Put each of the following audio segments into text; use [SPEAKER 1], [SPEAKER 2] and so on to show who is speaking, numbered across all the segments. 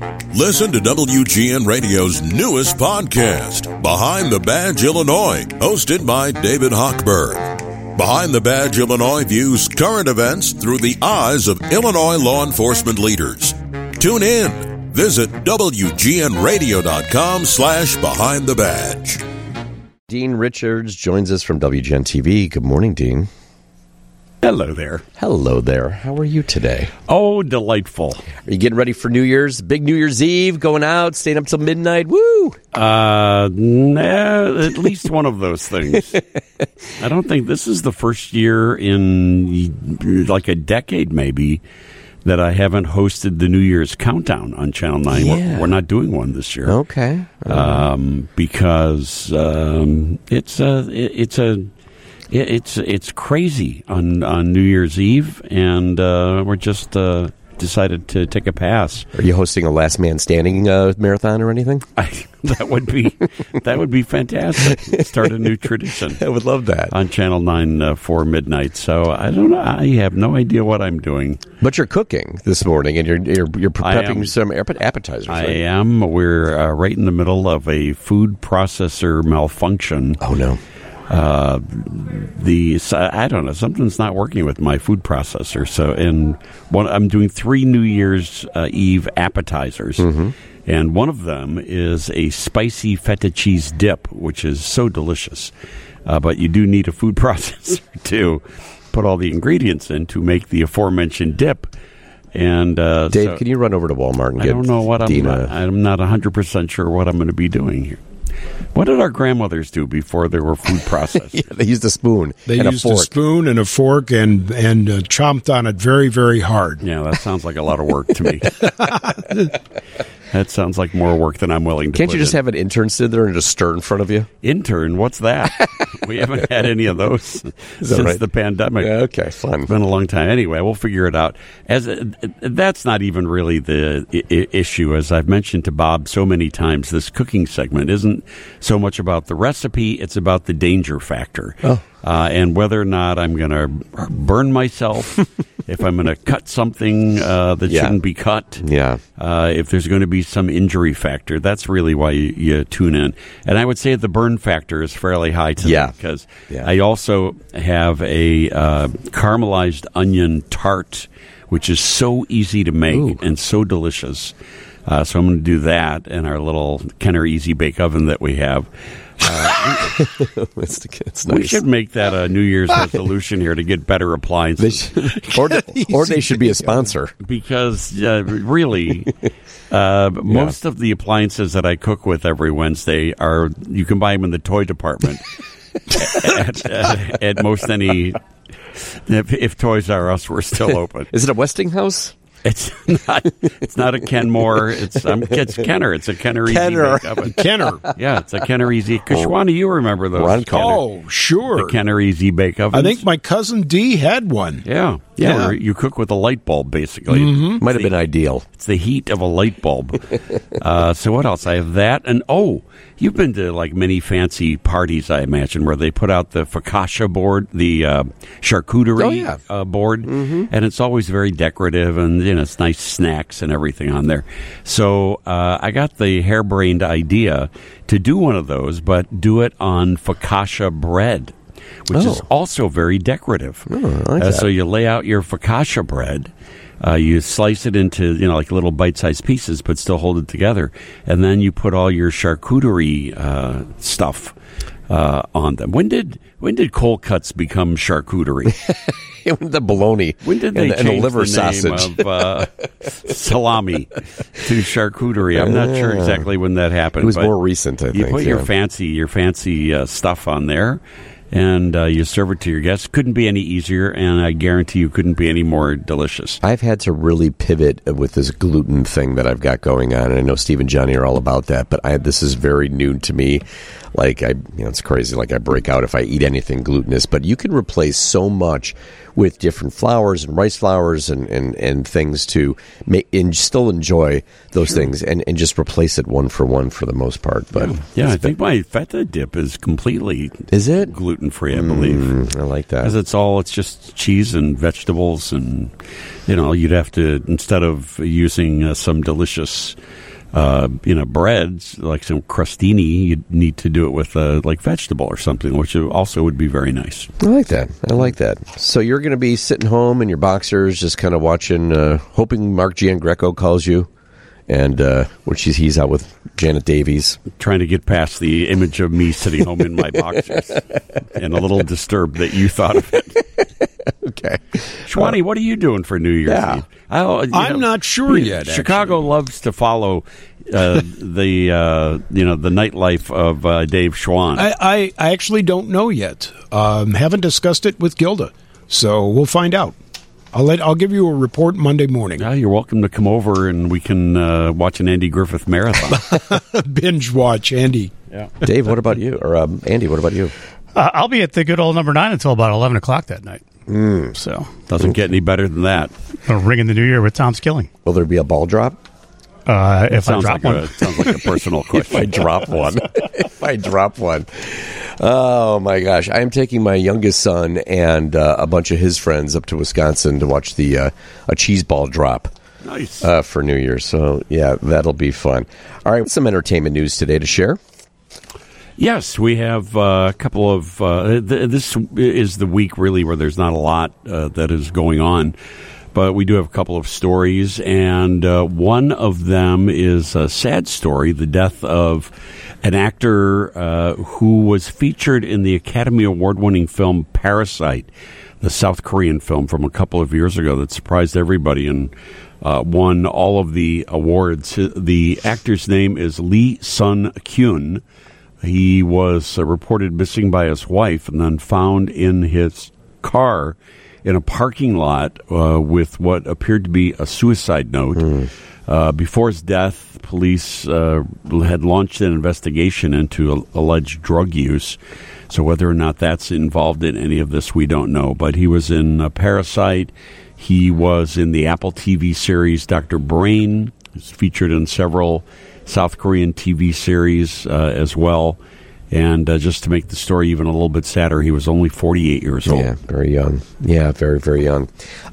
[SPEAKER 1] Listen to WGN Radio's newest podcast, Behind the Badge Illinois, hosted by David Hochberg. Behind the Badge Illinois views current events through the eyes of Illinois law enforcement leaders. Tune in. Visit WGNRadio.com/Behind the Badge.
[SPEAKER 2] Dean Richards joins us from WGN TV. Good morning, Dean.
[SPEAKER 3] Hello there.
[SPEAKER 2] Hello there. How are you today?
[SPEAKER 3] Oh, delightful.
[SPEAKER 2] Are you getting ready for New Year's? Big New Year's Eve, going out, staying up till midnight? Woo!
[SPEAKER 3] At least one of those things. I don't think this is the first year in like a decade maybe that I haven't hosted the New Year's countdown on Channel 9.
[SPEAKER 2] Yeah.
[SPEAKER 3] We're not doing one this year.
[SPEAKER 2] Okay.
[SPEAKER 3] Because it's crazy on New Year's Eve, and we're just decided to take a pass.
[SPEAKER 2] Are you hosting a Last Man Standing marathon or anything?
[SPEAKER 3] That would be fantastic. Start a new tradition.
[SPEAKER 2] I would love that
[SPEAKER 3] on Channel 9 for midnight. So I don't know. I have no idea what I'm doing.
[SPEAKER 2] But you're cooking this morning, and you're prepping some appetizers.
[SPEAKER 3] I
[SPEAKER 2] right?
[SPEAKER 3] am. We're right in the middle of a food processor malfunction.
[SPEAKER 2] Oh no.
[SPEAKER 3] I don't know, something's not working with my food processor. So, I'm doing 3 New Year's Eve appetizers, and one of them is a spicy feta cheese dip, which is so delicious. But you do need a food processor to put all the ingredients in to make the aforementioned dip. And
[SPEAKER 2] Dave, can you run over to Walmart and get? I don't know what
[SPEAKER 3] I'm not 100% sure what I'm going to be doing here. What did our grandmothers do before there were food processors?
[SPEAKER 2] Yeah, they used a spoon.
[SPEAKER 4] They used a spoon and a fork and chomped on it very, very hard.
[SPEAKER 3] Yeah, that sounds like a lot of work to me. That sounds like more work than I'm willing to
[SPEAKER 2] Can't
[SPEAKER 3] put
[SPEAKER 2] you just
[SPEAKER 3] in.
[SPEAKER 2] have an intern sit there and just stir in front of you?
[SPEAKER 3] Intern? What's that? We haven't had any of those since
[SPEAKER 2] right?
[SPEAKER 3] the pandemic.
[SPEAKER 2] Yeah, okay, fun.
[SPEAKER 3] It's been a long time. Anyway, we'll figure it out. That's not even really the issue. As I've mentioned to Bob so many times, this cooking segment isn't so much about the recipe, it's about the danger factor.
[SPEAKER 2] Oh.
[SPEAKER 3] And whether or not I'm going to burn myself, if I'm going to cut something that shouldn't be cut, if there's going to be some injury factor, that's really why you tune in. And I would say the burn factor is fairly high today because I also have a caramelized onion tart, which is so easy to make and so delicious. So I'm going to do that in our little Kenner Easy Bake Oven that we have.
[SPEAKER 2] It's nice.
[SPEAKER 3] We should make that a New Year's resolution here to get better appliances.
[SPEAKER 2] Or they should be a sponsor.
[SPEAKER 3] Because most of the appliances that I cook with every Wednesday you can buy them in the toy department at most any, if Toys R Us were still open.
[SPEAKER 2] Is it a Westinghouse?
[SPEAKER 3] It's not a Kenmore. It's Kenner. It's a Kenner Easy Bake Oven.
[SPEAKER 4] Kenner.
[SPEAKER 3] Yeah, it's a Kenner Easy. Kashwana, you remember those?
[SPEAKER 2] Ron Kenner.
[SPEAKER 4] Oh, sure.
[SPEAKER 3] The Kenner Easy Bake Ovens.
[SPEAKER 4] I think my cousin Dee had one.
[SPEAKER 3] Yeah. Where you cook with a light bulb, basically.
[SPEAKER 2] Might have been ideal.
[SPEAKER 3] It's the heat of a light bulb. So what else? I have that. And, you've been to, like, many fancy parties, I imagine, where they put out the focaccia board, the charcuterie board. Mm-hmm. And it's always very decorative, and, it's nice snacks and everything on there. So I got the harebrained idea to do one of those, but do it on focaccia bread, which is also very decorative.
[SPEAKER 2] I like that.
[SPEAKER 3] So you lay out your focaccia bread. You slice it into, like little bite-sized pieces, but still hold it together. And then you put all your charcuterie stuff on them. When did cold cuts become charcuterie?
[SPEAKER 2] The bologna.
[SPEAKER 3] When did they change
[SPEAKER 2] the liver
[SPEAKER 3] the
[SPEAKER 2] sausage
[SPEAKER 3] name of salami to charcuterie? I'm not sure exactly when that happened.
[SPEAKER 2] It was more recent, I think.
[SPEAKER 3] You put your fancy stuff on there, and you serve it to your guests. Couldn't be any easier, and I guarantee you couldn't be any more delicious.
[SPEAKER 2] I've had to really pivot with this gluten thing that I've got going on, and I know Steve and Johnny are all about that, but this is very new to me. Like, it's crazy. Like, I break out if I eat anything glutinous, but you can replace so much with different flours and rice flours and things to make and still enjoy those things and just replace it one for the most part. But
[SPEAKER 3] I think my feta dip is completely gluten-free, I believe.
[SPEAKER 2] I like that.
[SPEAKER 3] Because it's just cheese and vegetables, and you'd have to, instead of using some delicious breads, like some crostini, you'd need to do it with like vegetable or something, which also would be very nice.
[SPEAKER 2] I like that. So you're going to be sitting home in your boxers, just kind of watching, hoping Mark Giangreco calls you, and he's out with Janet Davies.
[SPEAKER 3] Trying to get past the image of me sitting home in my boxers, and a little disturbed that you thought of it.
[SPEAKER 2] Okay.
[SPEAKER 3] Shwani, what are you doing for New Year's Eve?
[SPEAKER 4] I'm not sure yet.
[SPEAKER 3] Chicago loves to follow the nightlife of Dave Schwann.
[SPEAKER 4] I actually don't know yet. Haven't discussed it with Gilda, so we'll find out. I'll give you a report Monday morning.
[SPEAKER 3] You're welcome to come over and we can watch an Andy Griffith marathon.
[SPEAKER 4] Binge watch, Andy.
[SPEAKER 2] Yeah. Dave, what about you? Or Andy, what about you?
[SPEAKER 5] I'll be at the good old number 9 until about 11 o'clock that night. So
[SPEAKER 3] doesn't get any better than that.
[SPEAKER 5] Ringing the new year with Tom Skilling.
[SPEAKER 2] Will there be a ball drop?
[SPEAKER 5] If I drop one.
[SPEAKER 3] Sounds like a personal question.
[SPEAKER 2] If I drop one. Oh, my gosh. I am taking my youngest son and a bunch of his friends up to Wisconsin to watch a cheese ball drop.
[SPEAKER 3] Nice.
[SPEAKER 2] For New Year's. So, yeah, that'll be fun. All right, some entertainment news today to share.
[SPEAKER 3] Yes, we have a couple of this is the week, really, where there's not a lot that is going on. But we do have a couple of stories, and one of them is a sad story, the death of an actor who was featured in the Academy Award-winning film Parasite, the South Korean film from a couple of years ago that surprised everybody and won all of the awards. The actor's name is Lee Sun-kyun. He was reported missing by his wife and then found in his car in a parking lot with what appeared to be a suicide note. Before his death, police had launched an investigation into alleged drug use. So whether or not that's involved in any of this, we don't know. But he was in Parasite. He was in the Apple TV series Dr. Brain. He's featured in several South Korean TV series as well. And just to make the story even a little bit sadder, he was only 48 years old.
[SPEAKER 2] Yeah, very young. Yeah, very, very young.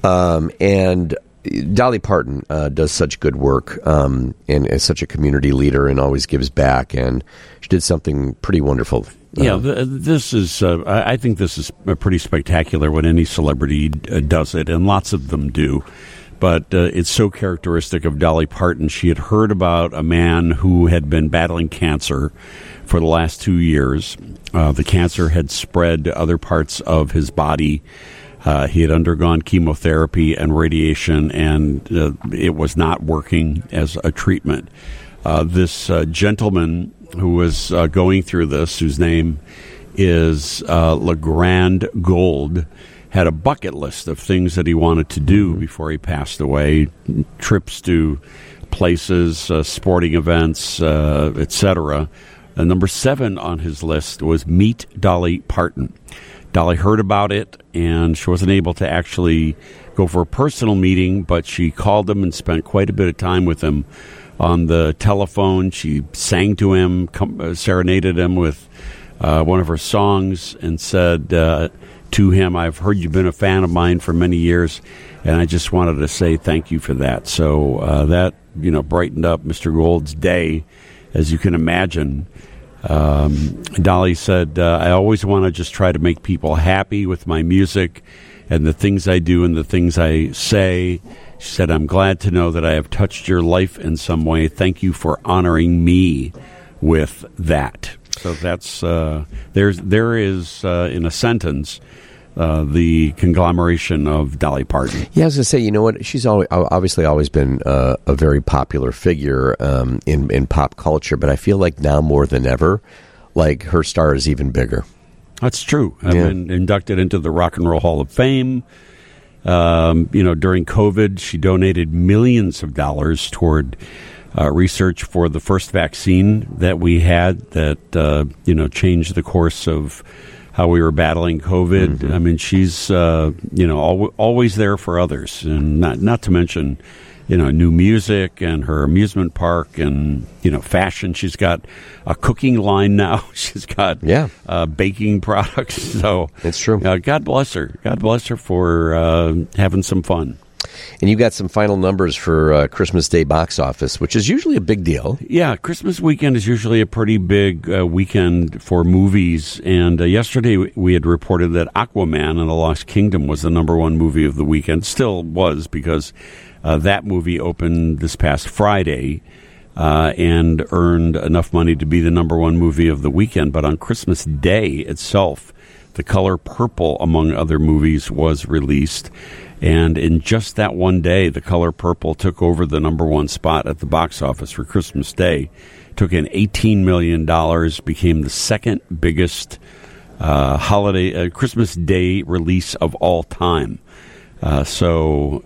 [SPEAKER 2] And Dolly Parton does such good work and is such a community leader and always gives back. And she did something pretty wonderful.
[SPEAKER 3] This is, I think this is pretty spectacular when any celebrity does it, and lots of them do. But it's so characteristic of Dolly Parton. She had heard about a man who had been battling cancer for the last 2 years. The cancer had spread to other parts of his body. He had undergone chemotherapy and radiation, and it was not working as a treatment. This gentleman who was going through this, whose name is LeGrand Gold, had a bucket list of things that he wanted to do before he passed away, trips to places, sporting events, etc. And number 7 on his list was meet Dolly Parton. Dolly heard about it, and she wasn't able to actually go for a personal meeting, but she called him and spent quite a bit of time with him on the telephone. She sang to him, serenaded him with one of her songs, and said to him, "I've heard you've been a fan of mine for many years, and I just wanted to say thank you for that." So that brightened up Mr. Gold's day, as you can imagine. Dolly said, "I always want to just try to make people happy with my music and the things I do and the things I say." She said, "I'm glad to know that I have touched your life in some way. Thank you for honoring me with that." So that's there is in a sentence the conglomeration of Dolly Parton.
[SPEAKER 2] Yeah, I was going to say, you know what? She's obviously always been a very popular figure in pop culture, but I feel like now more than ever, like her star is even bigger.
[SPEAKER 3] That's true. I've been inducted into the Rock and Roll Hall of Fame. During COVID, she donated millions of dollars toward research for the first vaccine that we had that changed the course of how we were battling COVID. Mm-hmm. I mean, she's always there for others, and not to mention new music and her amusement park and fashion. She's got a cooking line now. She's got baking products. So
[SPEAKER 2] it's true.
[SPEAKER 3] God bless her. God bless her for having some fun.
[SPEAKER 2] And you got some final numbers for Christmas Day box office, which is usually a big deal.
[SPEAKER 3] Yeah, Christmas weekend is usually a pretty big weekend for movies. And yesterday we had reported that Aquaman and the Lost Kingdom was the number one movie of the weekend. Still was, because that movie opened this past Friday and earned enough money to be the number one movie of the weekend. But on Christmas Day itself, The Color Purple, among other movies, was released. And in just that one day, The Color Purple took over the number one spot at the box office for Christmas Day. Took in $18 million, became the second biggest Christmas Day release of all time. The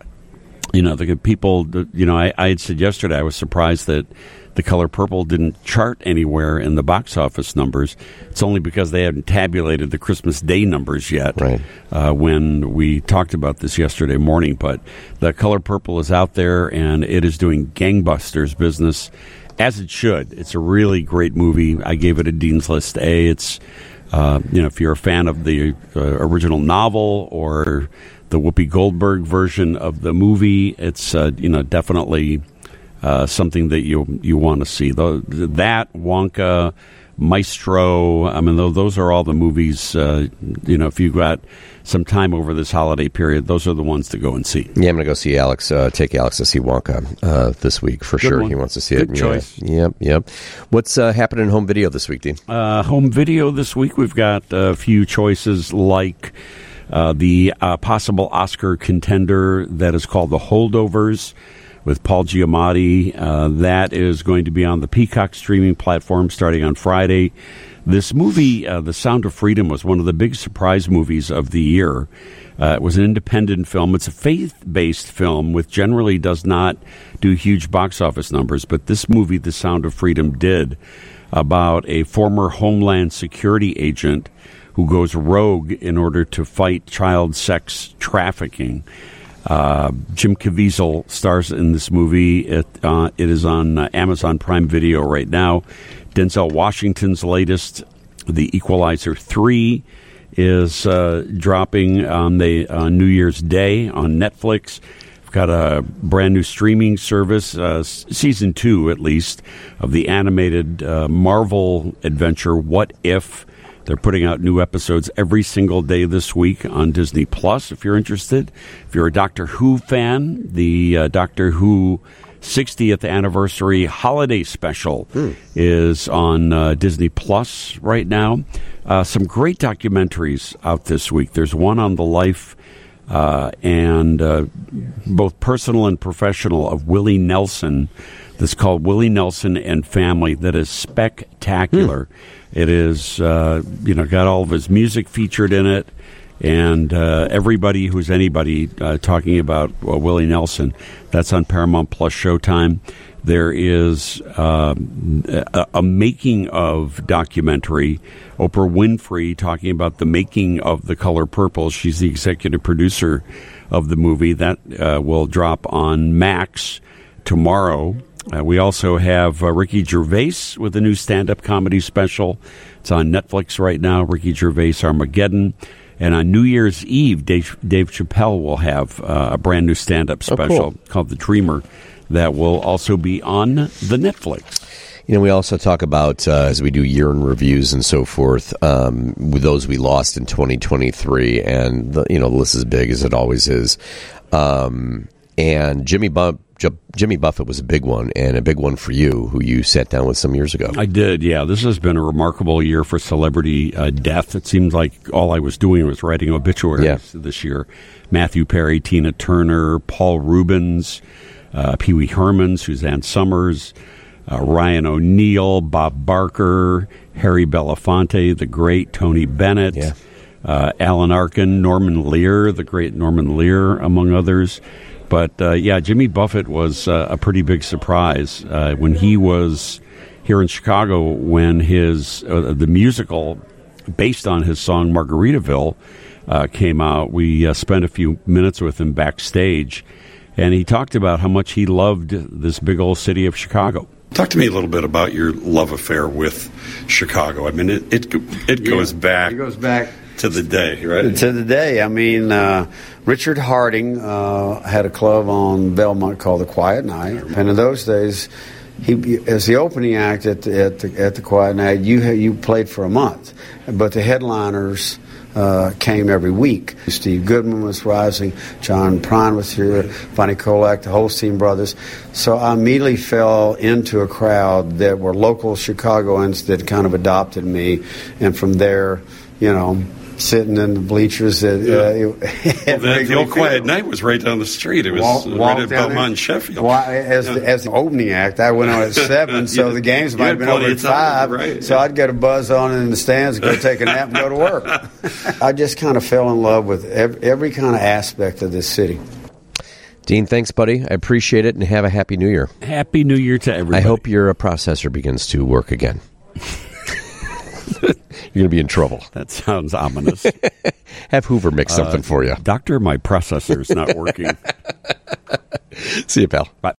[SPEAKER 3] people, I had said yesterday, I was surprised that The Color Purple didn't chart anywhere in the box office numbers. It's only because they hadn't tabulated the Christmas Day numbers yet,
[SPEAKER 2] right,
[SPEAKER 3] when we talked about this yesterday morning. But The Color Purple is out there, and it is doing gangbusters business, as it should. It's a really great movie. I gave it a Dean's List A. It's, if you're a fan of the original novel or the Whoopi Goldberg version of the movie, it's, definitely something that you want to see. That, Wonka, Maestro, I mean, those are all the movies, if you've got some time over this holiday period, those are the ones to go and see.
[SPEAKER 2] Yeah, I'm going to go see Alex, take Alex to see Wonka this week for sure. He wants to see it.
[SPEAKER 3] Good choice.
[SPEAKER 2] Yep. What's happening in home video this week, Dean?
[SPEAKER 3] Home video this week, we've got a few choices like the possible Oscar contender that is called The Holdovers, with Paul Giamatti. That is going to be on the Peacock streaming platform starting on Friday. This movie, The Sound of Freedom, was one of the big surprise movies of the year. It was an independent film. It's a faith-based film, which generally does not do huge box office numbers, but this movie, The Sound of Freedom, did, about a former Homeland Security agent who goes rogue in order to fight child sex trafficking. Jim Caviezel stars in this movie. It is on Amazon Prime Video right now. Denzel Washington's latest, The Equalizer 3, is dropping on New Year's Day on Netflix. We've got a brand new streaming service, season 2 at least, of the animated Marvel adventure What If. They're putting out new episodes every single day this week on Disney Plus, if you're interested. If you're a Doctor Who fan, the Doctor Who 60th anniversary holiday special is on Disney Plus right now. Some great documentaries out this week. There's one on the life and both personal and professional of Willie Nelson. That's called Willie Nelson and Family. That is spectacular. It is, got all of his music featured in it, and everybody who's anybody talking about Willie Nelson. That's on Paramount Plus Showtime. There is a making of documentary. Oprah Winfrey talking about the making of The Color Purple. She's the executive producer of the movie. That will drop on Max tomorrow. We also have Ricky Gervais with a new stand-up comedy special. It's on Netflix right now, Ricky Gervais Armageddon. And on New Year's Eve, Dave Chappelle will have a brand new stand-up special called The Dreamer that will also be on the Netflix.
[SPEAKER 2] We also talk about, as we do year-end reviews and so forth, with those we lost in 2023. And, the list is big, as it always is. And Jimmy Buffett was a big one, and a big one for you, who you sat down with some years ago.
[SPEAKER 3] I did, yeah. This has been a remarkable year for celebrity death. It seems like all I was doing was writing obituaries this year. Matthew Perry, Tina Turner, Paul Rubens, Pee Wee Herman, Suzanne Summers, Ryan O'Neal, Bob Barker, Harry Belafonte, the great Tony Bennett, Alan Arkin, Norman Lear, the great Norman Lear, among others. But, Jimmy Buffett was a pretty big surprise when he was here in Chicago when his the musical based on his song Margaritaville, came out. We spent a few minutes with him backstage, and he talked about how much he loved this big old city of Chicago.
[SPEAKER 6] Talk to me a little bit about your love affair with Chicago. I mean, it goes back.
[SPEAKER 7] It goes back
[SPEAKER 6] to the day, right?
[SPEAKER 7] To the day. I mean, Richard Harding had a club on Belmont called the Quiet Night, and in those days, he as the opening act at the Quiet Night, you played for a month, but the headliners came every week. Steve Goodman was rising, John Prine was here, Bonnie Kolak, the Holstein brothers. So I immediately fell into a crowd that were local Chicagoans that kind of adopted me, and from there, sitting in the bleachers
[SPEAKER 6] the old Quiet Night was right down the street. It was right at Belmont and Sheffield.
[SPEAKER 7] Well, as the opening act, I went on at 7, so the games might have been over at 5.
[SPEAKER 6] Right,
[SPEAKER 7] so I'd get a buzz on in the stands, go take a nap, and go to work. I just kind of fell in love with every kind of aspect of this city.
[SPEAKER 2] Dean, thanks, buddy. I appreciate it, and have a Happy New Year.
[SPEAKER 3] Happy New Year to everybody.
[SPEAKER 2] I hope your processor begins to work again. You're going to be in trouble.
[SPEAKER 3] That sounds ominous.
[SPEAKER 2] Have Hoover mix something for you.
[SPEAKER 3] Doctor, my processor's not working.
[SPEAKER 2] See you, pal.
[SPEAKER 3] Bye.